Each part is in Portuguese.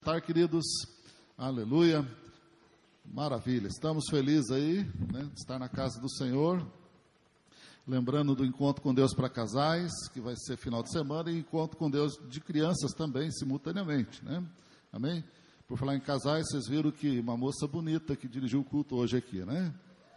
Queridos, aleluia, maravilha, estamos felizes aí, né, de estar na casa do Senhor, lembrando do encontro com Deus para casais, que vai ser final de semana, e encontro com Deus de crianças também, simultaneamente, né, amém? Por falar em casais, vocês viram que uma moça bonita que dirigiu o culto hoje aqui, né,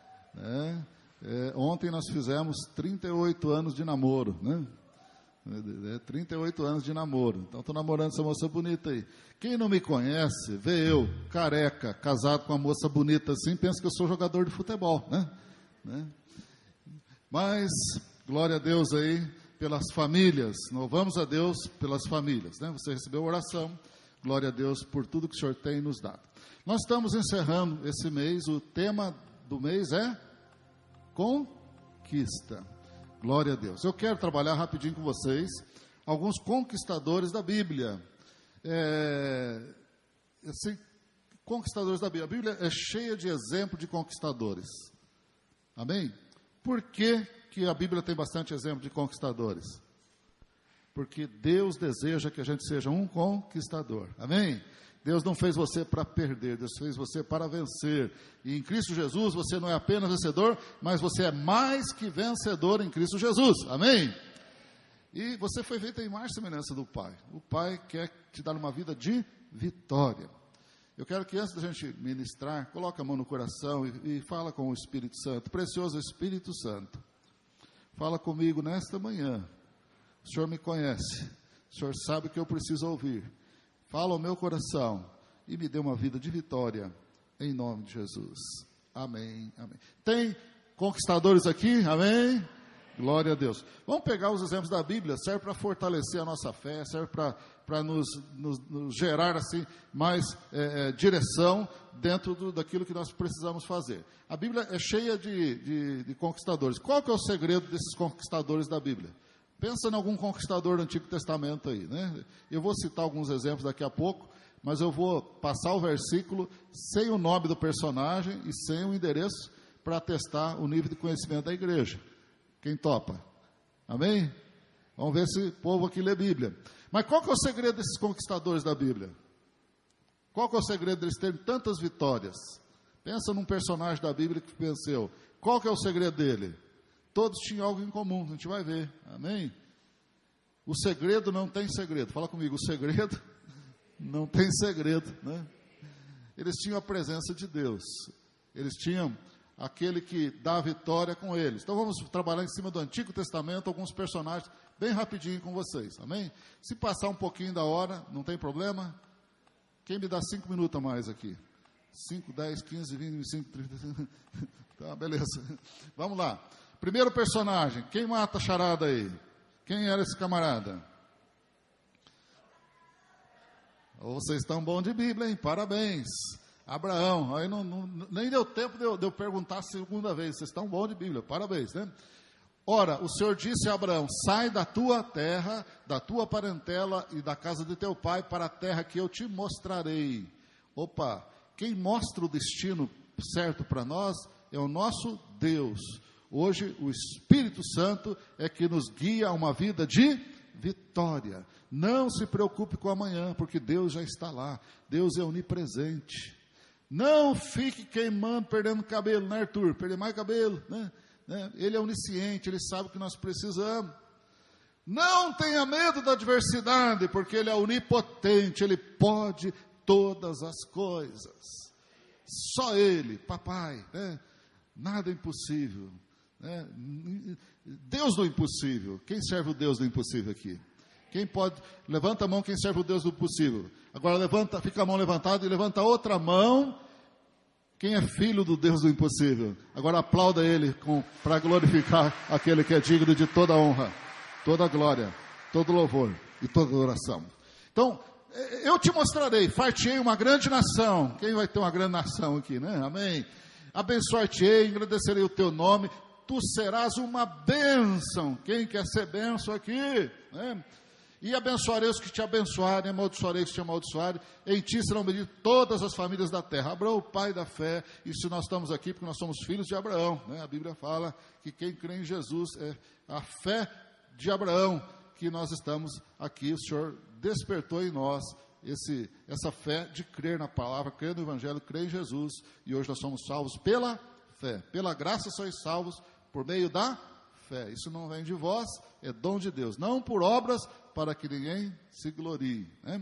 ontem nós fizemos 38 anos de namoro, né, 38 anos de namoro. Então estou namorando essa moça bonita aí. Quem não me conhece, vê eu, careca, casado com uma moça bonita assim, pensa que eu sou jogador de futebol, né? Mas, glória a Deus aí, pelas famílias, louvamos a Deus pelas famílias, né? Você recebeu oração, glória a Deus por tudo que o Senhor tem nos dado. Nós estamos encerrando esse mês, o tema do mês é conquista. Glória a Deus. Eu quero trabalhar rapidinho com vocês alguns conquistadores da Bíblia. Conquistadores da Bíblia. A Bíblia é cheia de exemplos de conquistadores. Amém? Por que a Bíblia tem bastante exemplo de conquistadores? Porque Deus deseja que a gente seja um conquistador. Amém? Deus não fez você para perder, Deus fez você para vencer. E em Cristo Jesus você não é apenas vencedor, mas você é mais que vencedor em Cristo Jesus. Amém? E você foi feito em imagem e semelhança do Pai. O Pai quer te dar uma vida de vitória. Eu quero que antes da gente ministrar, coloque a mão no coração e fala com o Espírito Santo. Precioso Espírito Santo, fala comigo nesta manhã. O Senhor me conhece, o Senhor sabe o que eu preciso ouvir. Fala ao meu coração e me dê uma vida de vitória, em nome de Jesus. Amém, amém. Tem conquistadores aqui? Amém? Glória a Deus. Vamos pegar os exemplos da Bíblia, serve para fortalecer a nossa fé, serve para nos gerar assim, mais direção dentro daquilo que nós precisamos fazer. A Bíblia é cheia de conquistadores. Qual que é o segredo desses conquistadores da Bíblia? Pensa em algum conquistador do Antigo Testamento aí, né? Eu vou citar alguns exemplos daqui a pouco, mas eu vou passar o versículo sem o nome do personagem e sem o endereço para testar o nível de conhecimento da igreja. Quem topa? Amém? Vamos ver se o povo aqui lê Bíblia. Mas qual que é o segredo desses conquistadores da Bíblia? Qual que é o segredo deles terem tantas vitórias? Pensa num personagem da Bíblia que venceu. Qual que é o segredo dele? Todos tinham algo em comum, a gente vai ver, amém? O segredo não tem segredo, fala comigo, o segredo não tem segredo, né? Eles tinham a presença de Deus, eles tinham aquele que dá a vitória com eles. Então vamos trabalhar em cima do Antigo Testamento, alguns personagens, bem rapidinho com vocês, amém? Se passar um pouquinho da hora, não tem problema? Quem me dá 5 minutos a mais aqui? 5, 10, 15, 20, 25, 30, tá, beleza, vamos lá. Primeiro personagem, quem mata a charada aí? Quem era esse camarada? Vocês estão bons de Bíblia, hein? Parabéns. Abraão, aí nem deu tempo de eu perguntar a segunda vez, vocês estão bons de Bíblia, parabéns, né? Ora, o Senhor disse a Abraão, sai da tua terra, da tua parentela e da casa de teu pai para a terra que eu te mostrarei. Opa, quem mostra o destino certo para nós é o nosso Deus. Hoje, o Espírito Santo é que nos guia a uma vida de vitória. Não se preocupe com amanhã, porque Deus já está lá. Deus é onipresente. Não fique queimando, perdendo cabelo, né, Arthur? Perder mais cabelo, né? Ele é onisciente, ele sabe o que nós precisamos. Não tenha medo da adversidade, porque ele é onipotente, ele pode todas as coisas. Só ele, papai, né? Nada é impossível. Deus do impossível. Quem serve o Deus do impossível aqui? Quem pode? Levanta a mão quem serve o Deus do impossível. Agora levanta, fica a mão levantada e levanta a outra mão. Quem é filho do Deus do impossível? Agora aplauda ele para glorificar aquele que é digno de toda honra, toda glória, todo louvor e toda adoração. Então, eu te mostrarei, far-te-ei uma grande nação. Quem vai ter uma grande nação aqui, né? Amém. Abençoar-te-ei, engrandecerei o teu nome. Tu serás uma bênção. Quem quer ser bênção aqui? Né? E abençoarei os que te abençoarem, amaldiçoarei os que te amaldiçoarem. Em ti serão benditas todas as famílias da terra. Abraão, o pai da fé. E se nós estamos aqui, porque nós somos filhos de Abraão, né? A Bíblia fala que quem crê em Jesus é a fé de Abraão, que nós estamos aqui. O Senhor despertou em nós essa fé de crer na palavra, crer no Evangelho, crer em Jesus, e hoje nós somos salvos pela fé. Pela graça sois salvos por meio da fé. Isso não vem de vós, é dom de Deus. Não por obras, para que ninguém se glorie. Né?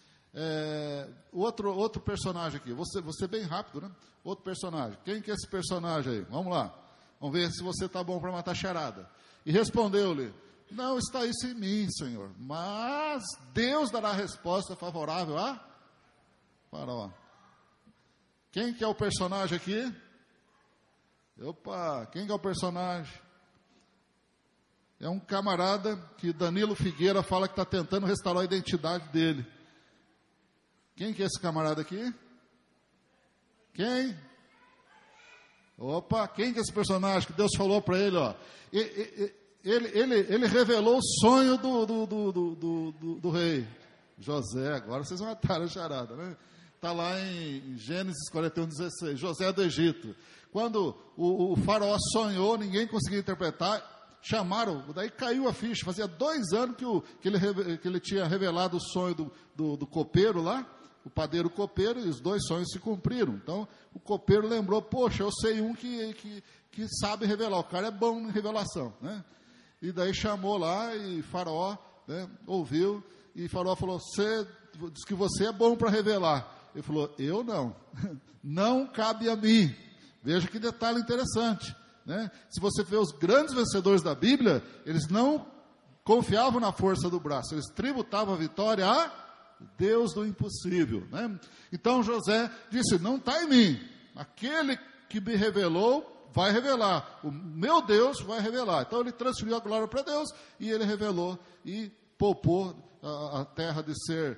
Outro personagem aqui, você bem rápido, né? Outro personagem. Quem que é esse personagem aí? Vamos lá. Vamos ver se você está bom para matar charada. E respondeu-lhe: não está isso em mim, Senhor, mas Deus dará resposta favorável a Faraó. Quem que é o personagem aqui? Opa, quem que é o personagem? É um camarada que Danilo Figueira fala que está tentando restaurar a identidade dele. Quem que é esse camarada aqui? Quem? Opa, quem que é esse personagem que Deus falou para ele, ó? Ele revelou o sonho do rei José. Agora vocês mataram a charada, né? Está lá em Gênesis 41:16. José do Egito. Quando o faraó sonhou, ninguém conseguia interpretar. Chamaram, daí caiu a ficha. Fazia 2 anos que ele tinha revelado o sonho do copeiro lá, o padeiro copeiro, e os 2 sonhos se cumpriram. Então o copeiro lembrou: poxa, eu sei um que sabe revelar, o cara é bom em revelação, né? E daí chamou lá, e Faraó, né, ouviu, e Faraó falou: diz que você é bom para revelar. Ele falou: eu não, não cabe a mim. Veja que detalhe interessante, né? Se você vê os grandes vencedores da Bíblia, eles não confiavam na força do braço, eles tributavam a vitória a Deus do impossível, né? Então José disse: não está em mim, aquele que me revelou vai revelar, o meu Deus vai revelar. Então ele transferiu a glória para Deus, e ele revelou, e poupou a terra de ser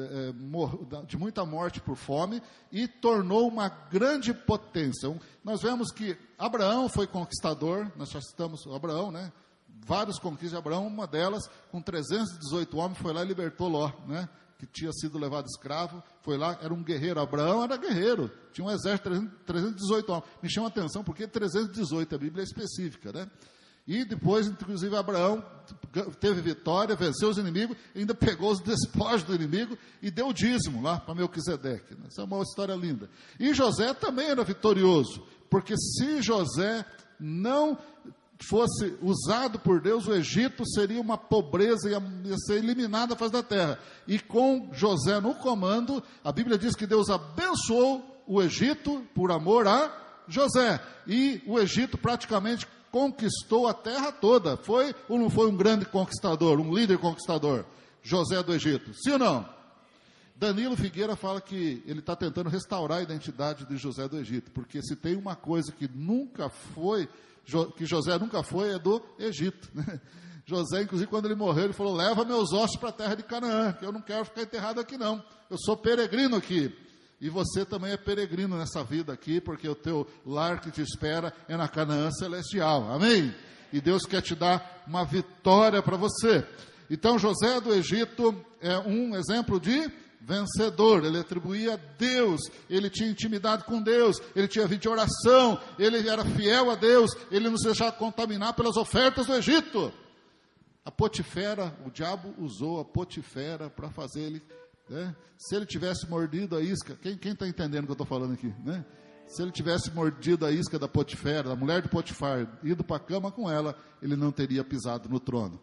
de muita morte por fome, e tornou uma grande potência. Nós vemos que Abraão foi conquistador, nós já citamos Abraão, né? Várias conquistas de Abraão, uma delas, com 318 homens, foi lá e libertou Ló, né? Que tinha sido levado escravo, foi lá, era um guerreiro. Abraão era guerreiro, tinha um exército de 318 homens. Me chama a atenção porque 318, a Bíblia é específica, né? E depois, inclusive, Abraão teve vitória, venceu os inimigos, ainda pegou os despojos do inimigo e deu o dízimo lá para Melquisedeque. Essa é uma história linda. E José também era vitorioso, porque se José não fosse usado por Deus, o Egito seria uma pobreza, ia ser eliminado da face da terra. E com José no comando, a Bíblia diz que Deus abençoou o Egito por amor a José. E o Egito praticamente conquistou a terra toda. Foi ou não foi um grande conquistador, um líder conquistador? José do Egito, sim ou não? Danilo Figueira fala que ele está tentando restaurar a identidade de José do Egito, porque se tem uma coisa que nunca foi, que José nunca foi, é do Egito, né? José, inclusive, quando ele morreu, ele falou: leva meus ossos para a terra de Canaã, que eu não quero ficar enterrado aqui não, eu sou peregrino aqui. E você também é peregrino nessa vida aqui, porque o teu lar que te espera é na Canaã celestial, amém? E Deus quer te dar uma vitória para você. Então José do Egito é um exemplo de vencedor. Ele atribuía a Deus, ele tinha intimidade com Deus, ele tinha vida de oração, ele era fiel a Deus, ele não se deixava contaminar pelas ofertas do Egito. A Potifera, o diabo usou a Potifera para fazer ele, né? Se ele tivesse mordido a isca, quem está entendendo o que eu estou falando aqui, né? Se ele tivesse mordido a isca da Potifera, da mulher de Potifar, ido para a cama com ela, ele não teria pisado no trono.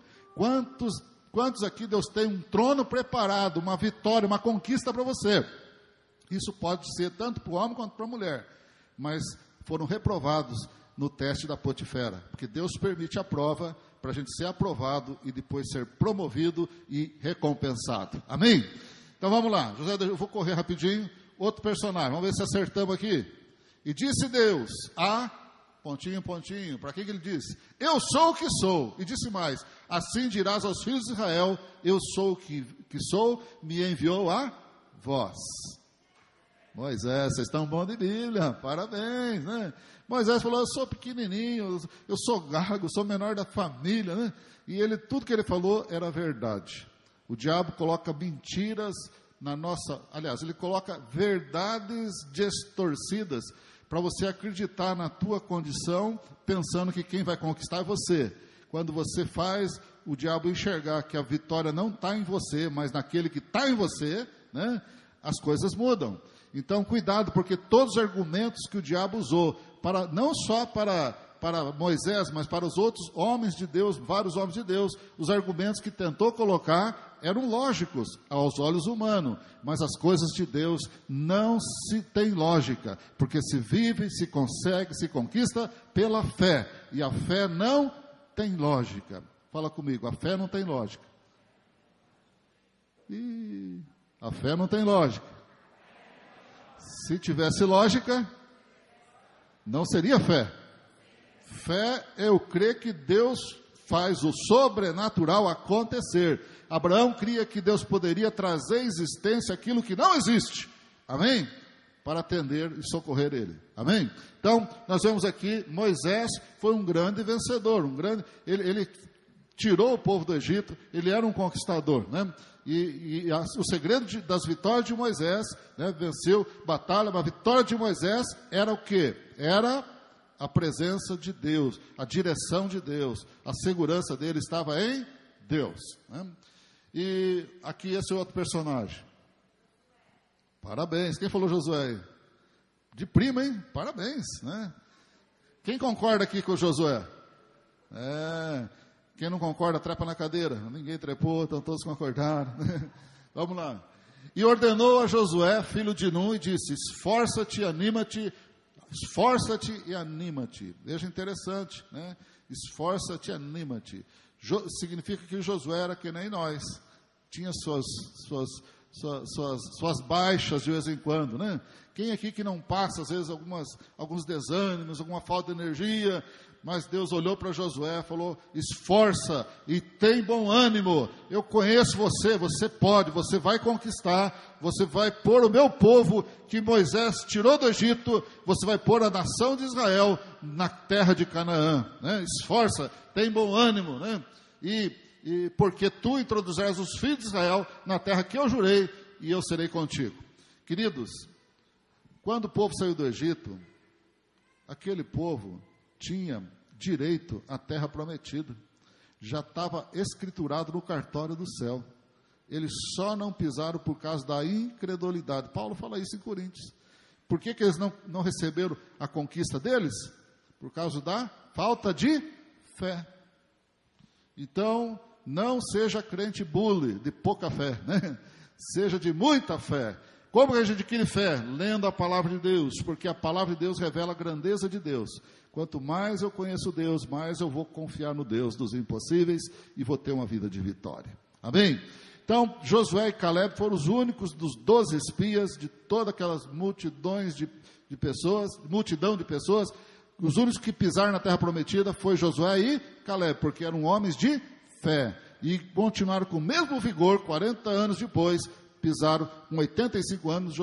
Quantos aqui Deus tem um trono preparado, uma vitória, uma conquista para você? Isso pode ser tanto para o homem quanto para a mulher, mas foram reprovados no teste da Potifera, porque Deus permite a prova para a gente ser aprovado e depois ser promovido e recompensado. Amém? Então vamos lá, José, eu vou correr rapidinho. Outro personagem, vamos ver se acertamos aqui. E disse Deus a... pontinho, para que ele disse? Eu sou o que sou. E disse mais: assim dirás aos filhos de Israel: eu sou o que sou, me enviou a vós. Moisés, vocês estão bons de Bíblia, parabéns, né? Moisés falou: eu sou pequenininho, eu sou gago, sou menor da família, né? E tudo que ele falou era verdade. O diabo coloca mentiras na nossa... Aliás, ele coloca verdades distorcidas para você acreditar na tua condição, pensando que quem vai conquistar é você. Quando você faz o diabo enxergar que a vitória não está em você, mas naquele que está em você, né, as coisas mudam. Então, cuidado, porque todos os argumentos que o diabo usou, não só para Moisés, mas para os outros homens de Deus, vários homens de Deus, os argumentos que tentou colocar eram lógicos aos olhos humanos, mas as coisas de Deus não se tem lógica, porque se vive, se consegue, se conquista pela fé, e a fé não tem lógica. Fala comigo, a fé não tem lógica. A fé não tem lógica. Se tivesse lógica, não seria fé. Fé é eu crer que Deus faz o sobrenatural acontecer. Abraão cria que Deus poderia trazer à existência aquilo que não existe. Amém? Para atender e socorrer ele. Amém? Então, nós vemos aqui, Moisés foi um grande vencedor. Ele tirou o povo do Egito, ele era um conquistador, né? O segredo das vitórias de Moisés, né, venceu batalha, mas a vitória de Moisés era o quê? Era a presença de Deus, a direção de Deus, a segurança dele estava em Deus, né? E aqui esse outro personagem. Parabéns, quem falou Josué aí? De prima, hein? Parabéns, né? Quem concorda aqui com o Josué? Quem não concorda, trepa na cadeira. Ninguém trepou, estão todos concordaram. Vamos lá. E ordenou a Josué, filho de Nun, e disse: esforça-te e anima-te. Esforça-te e anima-te. Veja, interessante, né? Esforça-te e anima-te. Significa que Josué era que nem nós. Tinha suas baixas de vez em quando, né? Quem aqui que não passa, às vezes, alguns desânimos, alguma falta de energia, mas Deus olhou para Josué e falou: esforça e tem bom ânimo, eu conheço você, você pode, você vai conquistar, você vai pôr o meu povo, que Moisés tirou do Egito, você vai pôr a nação de Israel na terra de Canaã, né? Esforça, tem bom ânimo, né? E porque tu introduzirás os filhos de Israel na terra que eu jurei, e eu serei contigo. Queridos, quando o povo saiu do Egito, aquele povo tinha direito à terra prometida. Já estava escriturado no cartório do céu. Eles só não pisaram por causa da incredulidade. Paulo fala isso em Coríntios. Por que eles não receberam a conquista deles? Por causa da falta de fé. Então, não seja crente bule, de pouca fé, né? Seja de muita fé. Como que a gente adquire fé? Lendo a palavra de Deus, porque a palavra de Deus revela a grandeza de Deus. Quanto mais eu conheço Deus, mais eu vou confiar no Deus dos impossíveis e vou ter uma vida de vitória. Amém? Então, Josué e Caleb foram os únicos dos 12 espias, de todas aquelas multidão de pessoas, os únicos que pisaram na terra prometida foi Josué e Caleb, porque eram homens de fé. E continuaram com o mesmo vigor, 40 anos depois, pisaram com 85 anos,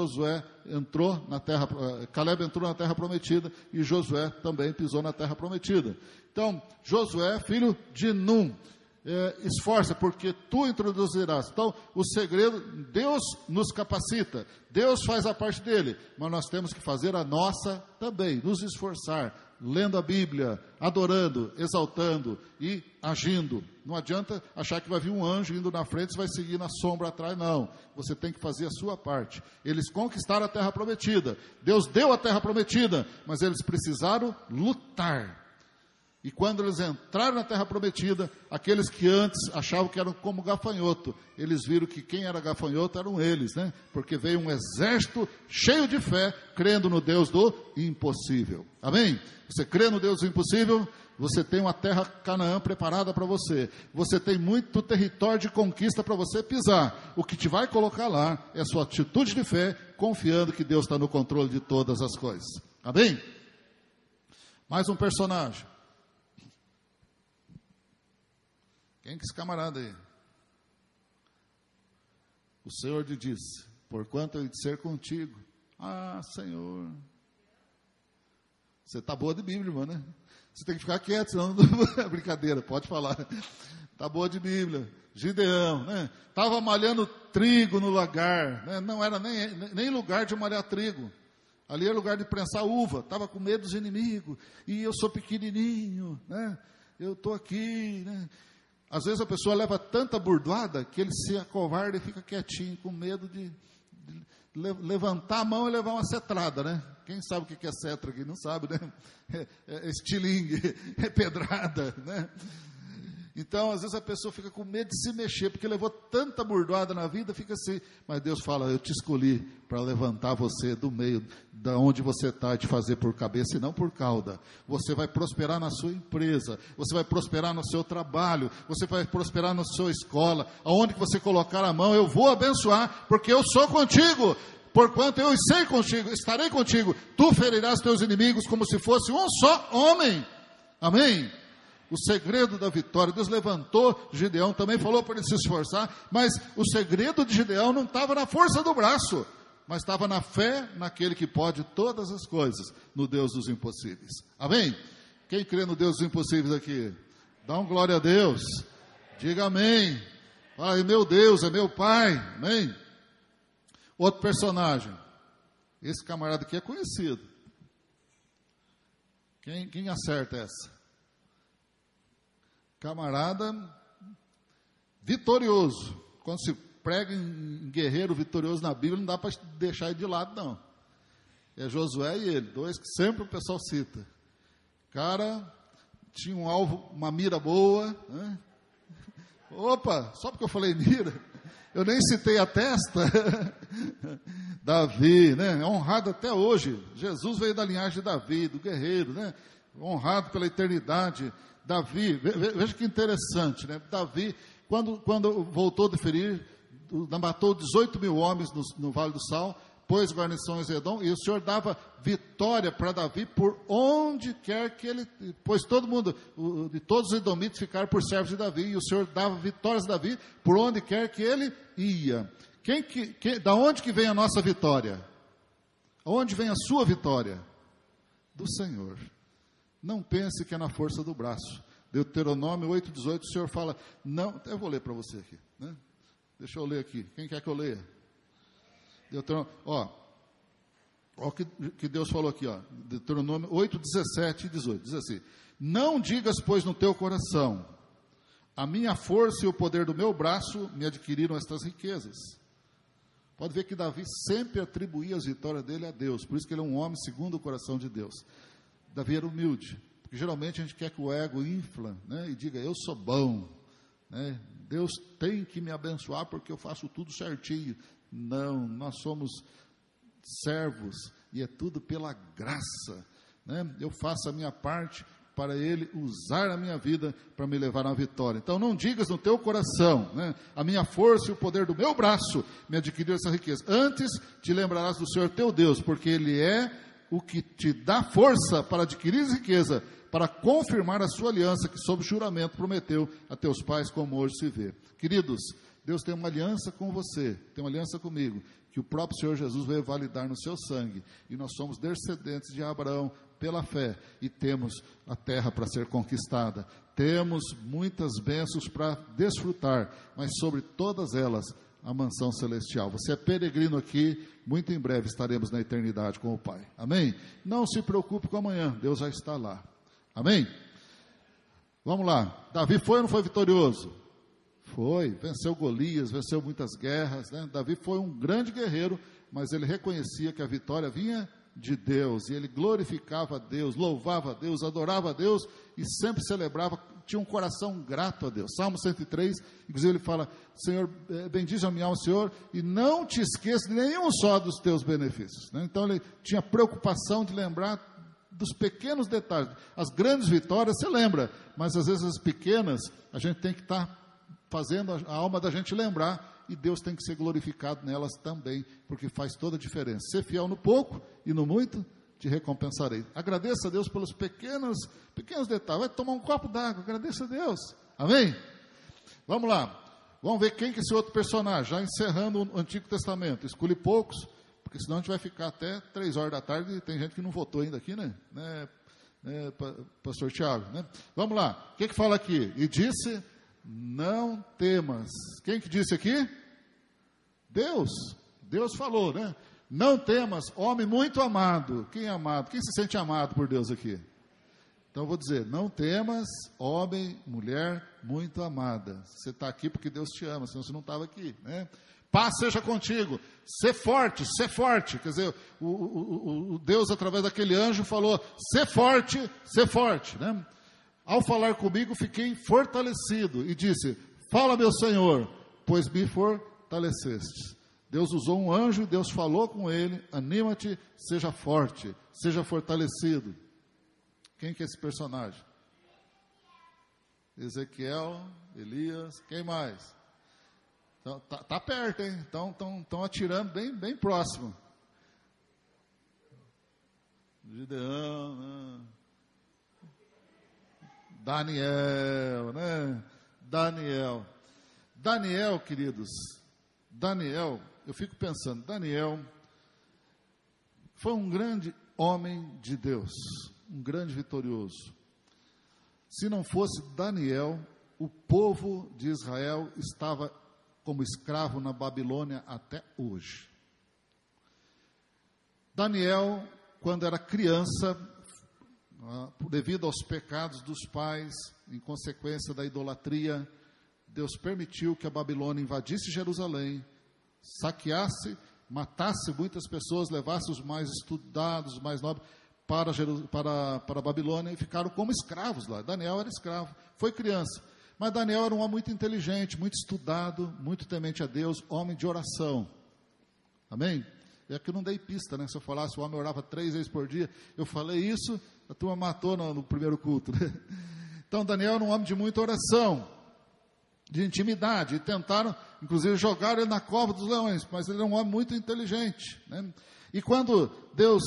Caleb entrou na terra prometida e Josué também pisou na terra prometida. Então, Josué, filho de Nun, esforça, porque tu introduzirás. Então, o segredo, Deus nos capacita, Deus faz a parte dele, mas nós temos que fazer a nossa também, nos esforçar, lendo a Bíblia, adorando, exaltando e agindo. Não adianta achar que vai vir um anjo indo na frente e vai seguir na sombra atrás, não. Você tem que fazer a sua parte. Eles conquistaram a terra prometida. Deus deu a terra prometida, mas eles precisaram lutar. E quando eles entraram na terra prometida, aqueles que antes achavam que eram como gafanhoto, eles viram que quem era gafanhoto eram eles, né? Porque veio um exército cheio de fé, crendo no Deus do impossível. Amém? Você crê no Deus do impossível? Você tem uma terra Canaã preparada para você. Você tem muito território de conquista para você pisar. O que te vai colocar lá é a sua atitude de fé, confiando que Deus está no controle de todas as coisas. Amém? Mais um personagem. Quem que é esse camarada aí? O Senhor lhe disse: porquanto eu hei de ser contigo. Ah, Senhor. Você está boa de Bíblia, irmão, né? Você tem que ficar quieto, senão não é brincadeira, pode falar. Está boa de Bíblia. Gideão, né? Estava malhando trigo no lagar, né? Não era nem lugar de malhar trigo. Ali era lugar de prensar uva. Estava com medo dos inimigos. E eu sou pequenininho, né? Eu estou aqui, né? Às vezes a pessoa leva tanta burdoada que ele se acovarda e fica quietinho, com medo levantar a mão e levar uma cetrada, né? Quem sabe o que é cetra aqui? Não sabe, né? É estilingue, é pedrada, né? Então, às vezes a pessoa fica com medo de se mexer, porque levou tanta burdoada na vida, fica assim. Mas Deus fala, eu te escolhi para levantar você do meio, da onde você está, e te fazer por cabeça e não por cauda. Você vai prosperar na sua empresa, você vai prosperar no seu trabalho, você vai prosperar na sua escola, aonde que você colocar a mão, eu vou abençoar, porque eu sou contigo. Porquanto eu sei contigo, estarei contigo, tu ferirás teus inimigos como se fosse um só homem. Amém? O segredo da vitória, Deus levantou Gideão, também falou para ele se esforçar, mas o segredo de Gideão não estava na força do braço, mas estava na fé naquele que pode todas as coisas, no Deus dos impossíveis. Amém? Quem crê no Deus dos impossíveis aqui? Dá um glória a Deus. Diga amém. Ai, meu Deus, é meu Pai. Amém? Outro personagem. Esse camarada aqui é conhecido. Quem acerta essa? Camarada vitorioso. Quando se prega em guerreiro vitorioso na Bíblia, não dá para deixar ele de lado, não. É Josué e ele, dois que sempre o pessoal cita. Cara, tinha um alvo, uma mira boa, né? Opa, só porque eu falei mira, eu nem citei a testa. Davi, né? É honrado até hoje. Jesus veio da linhagem de Davi, do guerreiro, né? Honrado pela eternidade. Davi, veja que interessante, né? Davi, quando voltou de ferir, matou 18 mil homens no Vale do Sal, pôs guarnições em Edom, e o Senhor dava vitória para Davi por onde quer que ele, pois todo mundo, de todos os edomitas ficaram por servos de Davi, e o Senhor dava vitórias a Davi por onde quer que ele ia. Da onde que vem a nossa vitória? Aonde vem a sua vitória? Do Senhor. Não pense que é na força do braço. Deuteronômio 8,18, o Senhor fala, não, eu vou ler para você aqui, né? Deixa eu ler aqui, quem quer que eu leia? Deuteronômio, ó o que Deus falou aqui, ó, Deuteronômio 8,17 e 18, diz assim, não digas, pois, no teu coração, a minha força e o poder do meu braço me adquiriram estas riquezas. Pode ver que Davi sempre atribuía as vitórias dele a Deus, por isso que ele é um homem segundo o coração de Deus. Davi era humilde, porque geralmente a gente quer que o ego infla, né, e diga, eu sou bom, né, Deus tem que me abençoar porque eu faço tudo certinho. Não, nós somos servos e é tudo pela graça, né? Eu faço a minha parte para Ele usar a minha vida para me levar à vitória. Então não digas no teu coração, né, a minha força e o poder do meu braço me adquiriram essa riqueza. Antes te lembrarás do Senhor teu Deus, porque Ele é o que te dá força para adquirir riqueza, para confirmar a sua aliança, que sob juramento prometeu a teus pais, como hoje se vê. Queridos, Deus tem uma aliança com você, tem uma aliança comigo, que o próprio Senhor Jesus veio validar no seu sangue, e nós somos descendentes de Abraão pela fé, e temos a terra para ser conquistada, temos muitas bênçãos para desfrutar, mas sobre todas elas, a mansão celestial. Você é peregrino aqui, muito em breve estaremos na eternidade com o Pai. Amém? Não se preocupe com amanhã, Deus já está lá. Amém? Vamos lá. Davi foi ou não foi vitorioso? Foi, venceu Golias, venceu muitas guerras, né? Davi foi um grande guerreiro, mas ele reconhecia que a vitória vinha de Deus, e ele glorificava a Deus, louvava a Deus, adorava a Deus, e sempre celebrava, tinha um coração grato a Deus. Salmo 103, inclusive ele fala, Senhor, bendize a minha alma, Senhor, e não te esqueça de nenhum só dos teus benefícios, né? Então ele tinha preocupação de lembrar dos pequenos detalhes. As grandes vitórias você lembra, mas às vezes as pequenas, a gente tem que estar fazendo a alma da gente lembrar, e Deus tem que ser glorificado nelas também, porque faz toda a diferença. Ser fiel no pouco e no muito, te recompensarei. Agradeça a Deus pelos pequenos detalhes. Vai tomar um copo d'água, agradeça a Deus. Amém? Vamos lá. Vamos ver quem que é esse outro personagem, já encerrando o Antigo Testamento. Escolhe poucos, porque senão a gente vai ficar até 3 horas da tarde, e tem gente que não votou ainda aqui, né? Pastor Tiago, né? Vamos lá. O que fala aqui? E disse, não temas. Quem que disse aqui? Deus. Deus falou, né? Não temas, homem muito amado. Quem é amado? Quem se sente amado por Deus aqui? Então eu vou dizer, não temas, homem, mulher muito amada. Você está aqui porque Deus te ama, senão você não estava aqui, né? Paz seja contigo. Ser forte, ser forte. Quer dizer, o Deus, através daquele anjo, falou, ser forte. Né? Ao falar comigo, fiquei fortalecido e disse, fala, meu Senhor, pois me fortaleceste. Deus usou um anjo e Deus falou com ele, anima-te, seja forte, seja fortalecido. Quem que é esse personagem? Ezequiel, Elias, quem mais? Então, tá perto, hein? Estão atirando bem próximo. Gideão, né? Daniel, né? Daniel, queridos, eu fico pensando, Daniel foi um grande homem de Deus, um grande vitorioso. Se não fosse Daniel, o povo de Israel estava como escravo na Babilônia até hoje. Daniel, quando era criança, devido aos pecados dos pais, em consequência da idolatria, Deus permitiu que a Babilônia invadisse Jerusalém, saqueasse, matasse muitas pessoas, levasse os mais estudados, os mais nobres, para a Babilônia, e ficaram como escravos lá. Daniel era escravo, foi criança. Mas Daniel era um homem muito inteligente, muito estudado, muito temente a Deus, homem de oração. Amém? E aqui eu não dei pista, né? Se eu falasse, o homem orava 3 vezes por dia, eu falei isso, a turma matou no primeiro culto. Né? Então, Daniel era um homem de muita oração, de intimidade, e tentaram, inclusive, jogar ele na cova dos leões, mas ele era um homem muito inteligente. Né? E quando Deus,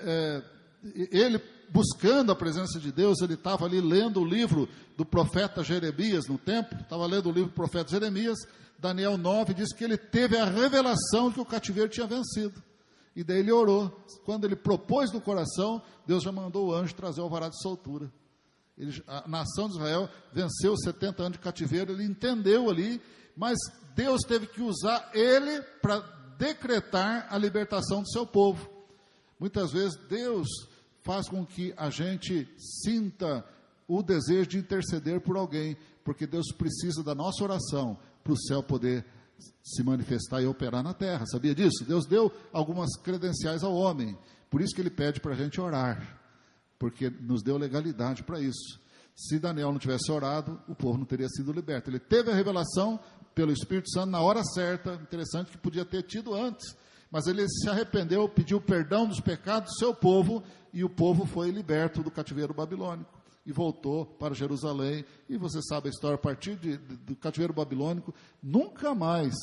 ele buscando a presença de Deus, ele estava ali lendo o livro do profeta Jeremias no templo, estava lendo o livro do profeta Jeremias, Daniel 9 diz que ele teve a revelação que o cativeiro tinha vencido, e daí ele orou. Quando ele propôs no coração, Deus já mandou o anjo trazer o alvará de soltura. A nação de Israel venceu 70 anos de cativeiro, ele entendeu ali, mas Deus teve que usar ele para decretar a libertação do seu povo. Muitas vezes Deus faz com que a gente sinta o desejo de interceder por alguém, porque Deus precisa da nossa oração para o céu poder se manifestar e operar na terra. Sabia disso? Deus deu algumas credenciais ao homem, por isso que ele pede para a gente orar, porque nos deu legalidade para isso. Se Daniel não tivesse orado, o povo não teria sido liberto. Ele teve a revelação pelo Espírito Santo na hora certa, interessante que podia ter tido antes, mas ele se arrependeu, pediu perdão dos pecados do seu povo, e o povo foi liberto do cativeiro babilônico, e voltou para Jerusalém. E você sabe a história, a partir do cativeiro babilônico, nunca mais,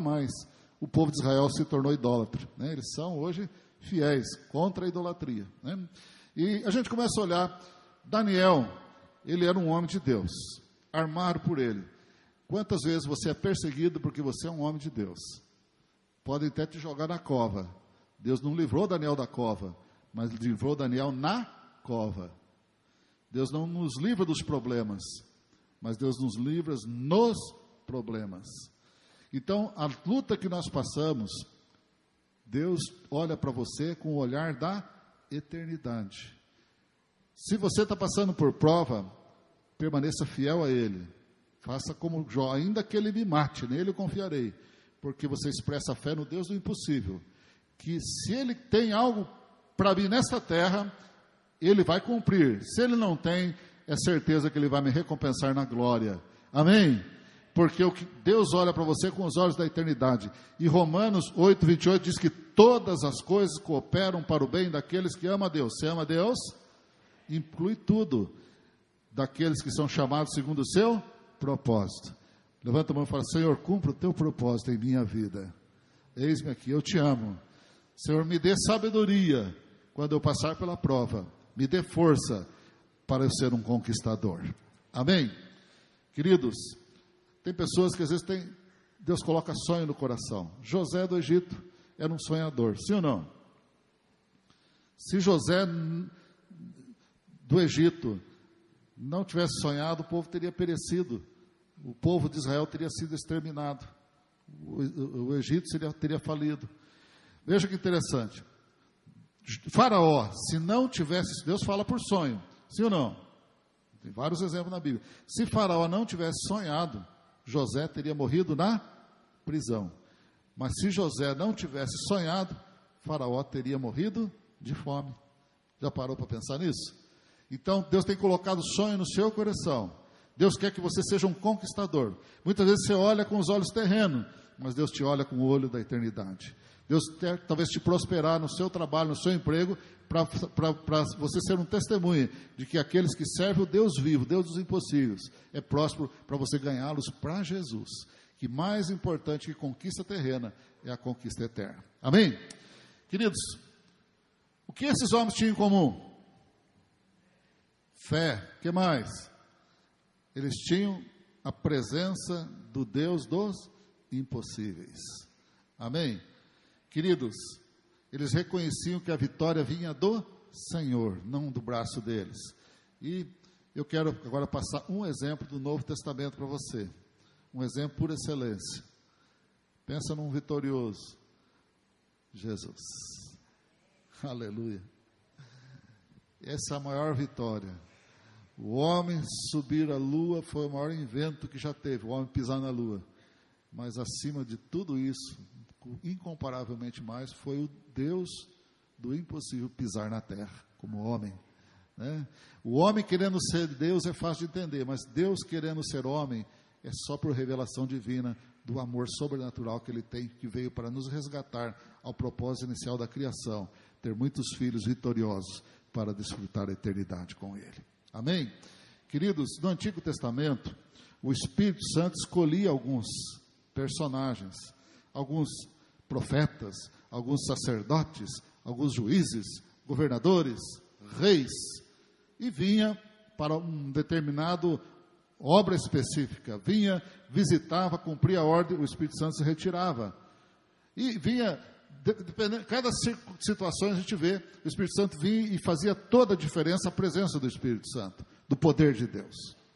o povo de Israel se tornou idólatra. Né? Eles são hoje fiéis, contra a idolatria. Né? E a gente começa a olhar, Daniel, ele era um homem de Deus, armado por ele. Quantas vezes você é perseguido porque você é um homem de Deus? Podem até te jogar na cova. Deus não livrou Daniel da cova, mas livrou Daniel na cova. Deus não nos livra dos problemas, mas Deus nos livra nos problemas. Então, a luta que nós passamos, Deus olha para você com o olhar da eternidade. Se você está passando por prova, permaneça fiel a Ele. Faça como Jó, ainda que Ele me mate, nele eu confiarei. Porque você expressa a fé no Deus do impossível, que se Ele tem algo para mim nesta terra, Ele vai cumprir. Se Ele não tem, é certeza que Ele vai me recompensar na glória. Amém? Porque Deus olha para você com os olhos da eternidade. E Romanos 8, 28 diz que todas as coisas cooperam para o bem daqueles que amam a Deus. Você ama a Deus? Inclui tudo. Daqueles que são chamados segundo o seu propósito. Levanta a mão e fala: Senhor, cumpra o teu propósito em minha vida. Eis-me aqui, eu te amo. Senhor, me dê sabedoria quando eu passar pela prova. Me dê força para eu ser um conquistador. Amém? Queridos, tem pessoas que às vezes Deus coloca sonho no coração. José do Egito era um sonhador, sim ou não? Se José do Egito não tivesse sonhado, o povo teria perecido. O povo de Israel teria sido exterminado. O Egito teria falido. Veja que interessante. Faraó, se não tivesse, Deus fala por sonho, sim ou não? Tem vários exemplos na Bíblia. Se Faraó não tivesse sonhado, José teria morrido na prisão. Mas se José não tivesse sonhado, Faraó teria morrido de fome. Já parou para pensar nisso? Então, Deus tem colocado sonho no seu coração. Deus quer que você seja um conquistador. Muitas vezes você olha com os olhos terrenos, mas Deus te olha com o olho da eternidade. Deus quer talvez te prosperar no seu trabalho, no seu emprego, para você ser um testemunho de que aqueles que servem o Deus vivo, Deus dos impossíveis, é próspero para você ganhá-los para Jesus. Que mais importante que conquista terrena é a conquista eterna. Amém? Queridos, o que esses homens tinham em comum? Fé. O que mais? Eles tinham a presença do Deus dos impossíveis. Amém? Queridos, eles reconheciam que a vitória vinha do Senhor, não do braço deles. E eu quero agora passar um exemplo do Novo Testamento para você. Um exemplo por excelência. Pensa num vitorioso. Jesus. Aleluia. Essa é a maior vitória. O homem subir a lua foi o maior invento que já teve, o homem pisar na lua. Mas acima de tudo isso, incomparavelmente mais, foi o Deus do impossível pisar na terra, como homem. Né? O homem querendo ser Deus é fácil de entender, mas Deus querendo ser homem é só por revelação divina do amor sobrenatural que Ele tem, que veio para nos resgatar ao propósito inicial da criação, ter muitos filhos vitoriosos para desfrutar a eternidade com Ele. Amém? Queridos, no Antigo Testamento, o Espírito Santo escolhia alguns personagens, alguns profetas, alguns sacerdotes, alguns juízes, governadores, reis, e vinha para um determinado obra específica, vinha, visitava, cumpria a ordem, o Espírito Santo se retirava, e vinha, dependendo, cada situação a gente vê, o Espírito Santo vinha e fazia toda a diferença a presença do Espírito Santo, do poder de Deus.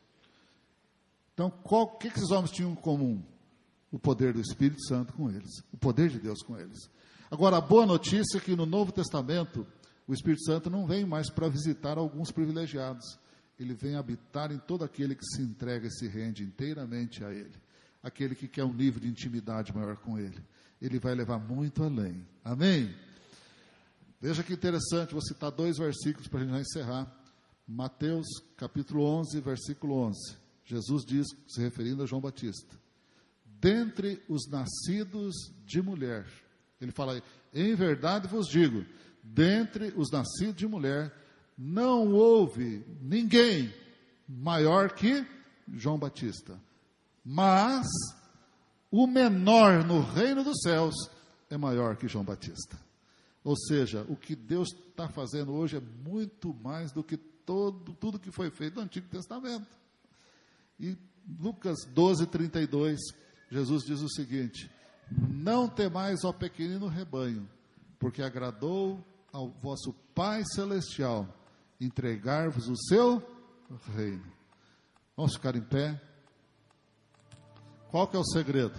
Então, o que esses homens tinham em comum? O poder do Espírito Santo com eles, o poder de Deus com eles. Agora, a boa notícia é que no Novo Testamento, o Espírito Santo não vem mais para visitar alguns privilegiados, ele vem habitar em todo aquele que se entrega e se rende inteiramente a Ele, aquele que quer um nível de intimidade maior com Ele. Ele vai levar muito além. Amém? Veja que interessante, vou citar 2 versículos para a gente já encerrar. Mateus capítulo 11, versículo 11. Jesus diz, se referindo a João Batista: dentre os nascidos de mulher, ele fala aí, em verdade vos digo, dentre os nascidos de mulher, não houve ninguém maior que João Batista, mas o menor no reino dos céus é maior que João Batista. Ou seja, o que Deus está fazendo hoje é muito mais do que tudo que foi feito no Antigo Testamento. E Lucas 12, 32, Jesus diz o seguinte: não temais, ó pequenino rebanho, porque agradou ao vosso Pai Celestial entregar-vos o seu reino. Vamos ficar em pé. Qual que é o segredo?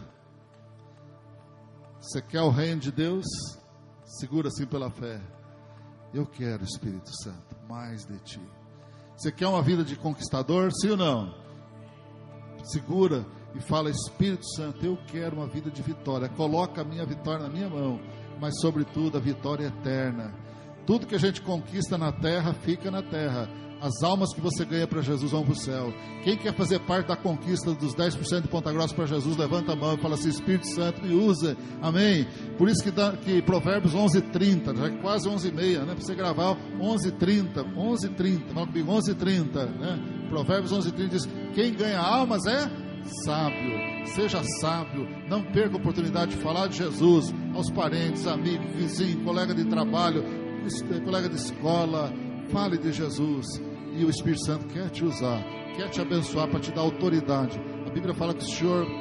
Você quer o reino de Deus? Segura assim pela fé. Eu quero, Espírito Santo, mais de ti. Você quer uma vida de conquistador? Sim ou não? Segura e fala: Espírito Santo, eu quero uma vida de vitória. Coloca a minha vitória na minha mão, mas sobretudo a vitória eterna. Tudo que a gente conquista na terra, fica na terra. As almas que você ganha para Jesus vão para o céu. Quem quer fazer parte da conquista dos 10% de Ponta Grossa para Jesus, levanta a mão e fala assim: Espírito Santo, me usa. Amém? Por isso que Provérbios 11:30, já é quase 11:30, né? Para você gravar 11:30, fala comigo, 11:30, né? Provérbios 11:30 diz: quem ganha almas é sábio. Seja sábio, não perca a oportunidade de falar de Jesus aos parentes, amigos, vizinhos, colega de trabalho, colega de escola. Fale de Jesus, e o Espírito Santo quer te usar, quer te abençoar para te dar autoridade. A Bíblia fala que o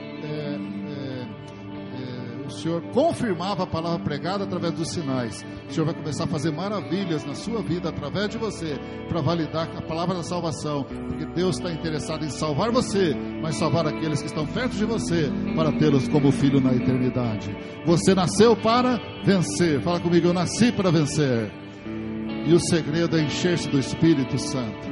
Senhor confirmava a palavra pregada através dos sinais. O Senhor vai começar a fazer maravilhas na sua vida através de você, para validar a palavra da salvação, porque Deus está interessado em salvar você, mas salvar aqueles que estão perto de você, para tê-los como filho na eternidade. Você nasceu para vencer. Fala comigo: eu nasci para vencer. E o segredo é encher-se do Espírito Santo.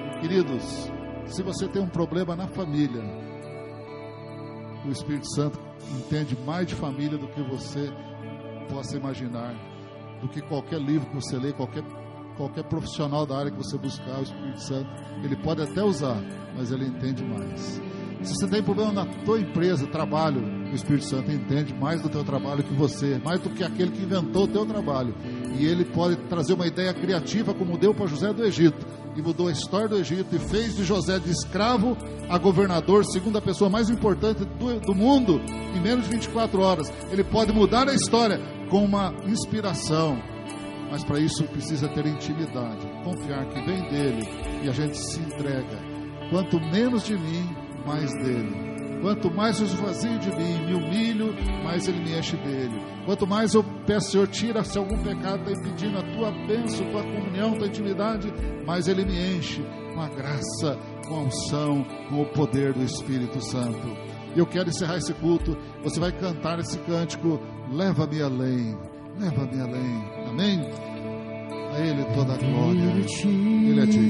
Queridos, se você tem um problema na família, o Espírito Santo entende mais de família do que você possa imaginar, do que qualquer livro que você lê, qualquer profissional da área que você buscar. O Espírito Santo, ele pode até usar, mas ele entende mais. Se você tem problema na tua empresa, trabalho, o Espírito Santo entende mais do teu trabalho que você, mais do que aquele que inventou o teu trabalho. E ele pode trazer uma ideia criativa, como deu para José do Egito, e mudou a história do Egito, e fez de José de escravo a governador, segunda pessoa mais importante do mundo, em menos de 24 horas. Ele pode mudar a história com uma inspiração, mas para isso precisa ter intimidade, confiar que vem dele, e a gente se entrega. Quanto menos de mim, mais dele. Quanto mais eu esvazio de mim, me humilho, mais ele me enche dele. Quanto mais eu peço, Senhor, tira se algum pecado está impedindo a tua bênção, tua comunhão, tua intimidade, mais ele me enche com a graça, com a unção, com o poder do Espírito Santo. E eu quero encerrar esse culto. Você vai cantar esse cântico: leva-me além, leva-me além. Amém? A ele toda a glória. Ele é digno.